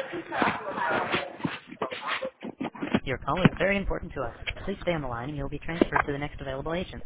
Your call is very important to us. Please stay on the line and you will be transferred to the next available agent.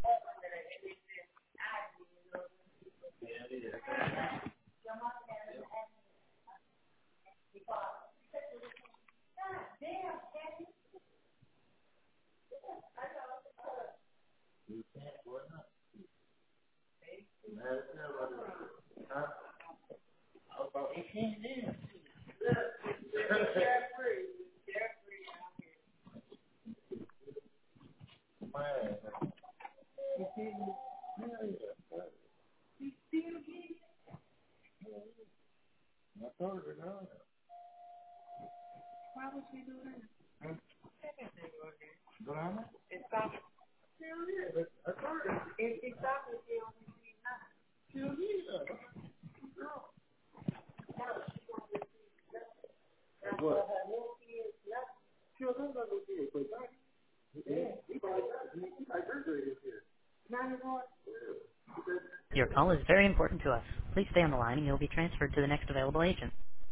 Your call is very important to us. Please stay on the line and you will be transferred to the next available agent.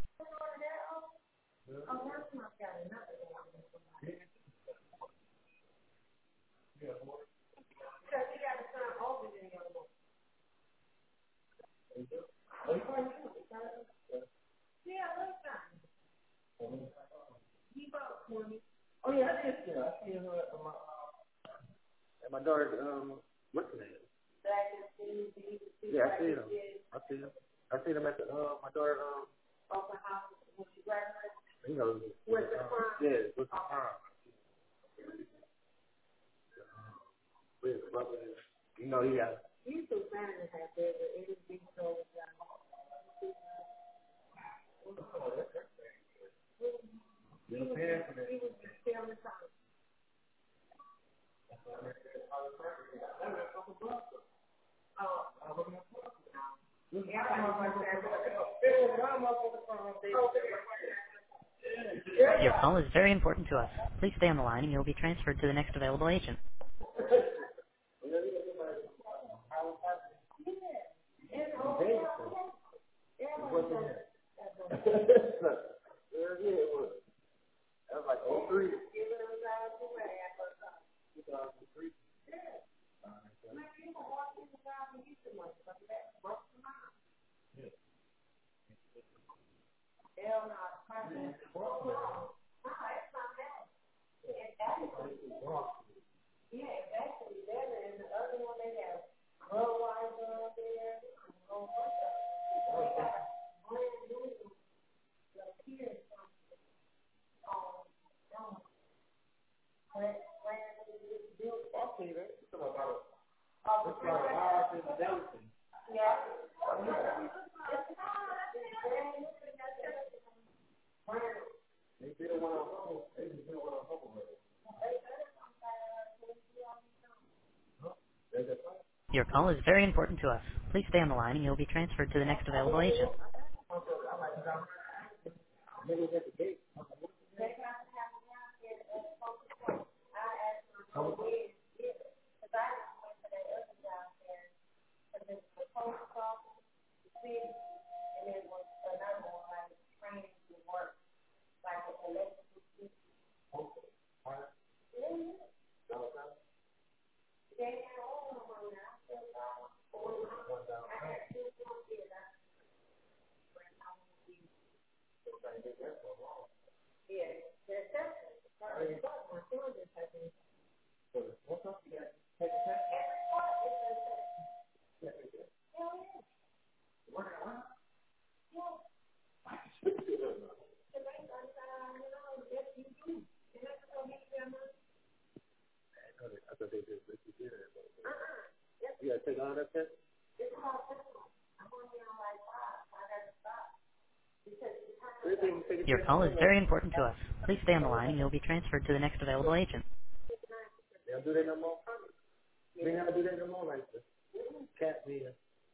Oh yeah, I did see her. I seen her at my daughter's what's the name? Yeah, I see them. I see them. I see them at the my daughter you know yeah, with the prom. With his brother. You know he got you know parents for that. Your call is very important to us. Please stay on the line and you will be transferred to the next available agent. Yeah, it was. That was like 03. Your call is very important to us. Please stay on the line and you will be transferred to the next available agent. I thought they just let you do that. You gotta take all that test? Your call is very important to us. Please stay on the line and you will be transferred to the next available agent. They don't do that no more? They never do that no more like this. Cat meal.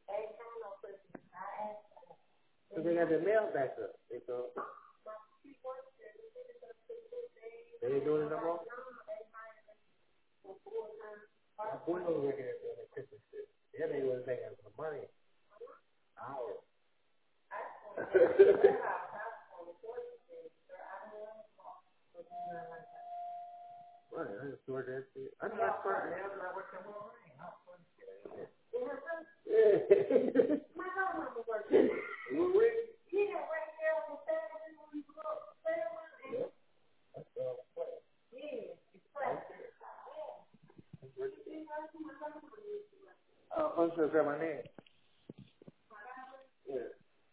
Because they got their mail back up. They thought they ain't doing it no more? My boy was working at the Christmas shit. Yeah, they was making some money. Hours. I just stored that shit. I know I stored it. I worked at yeah. Well, Rick, I'm sure grab my name. Yeah.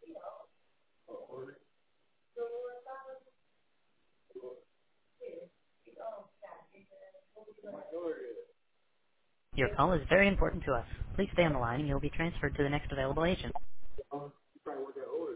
Your call is very important to us. Please stay on the line and you'll be transferred to the next available agent. You probably want that order,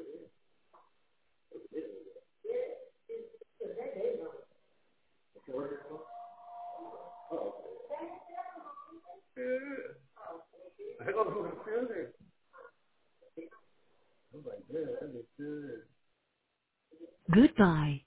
yeah. I don't know what I'm feeling. I'm like, yeah, that looks good. Goodbye.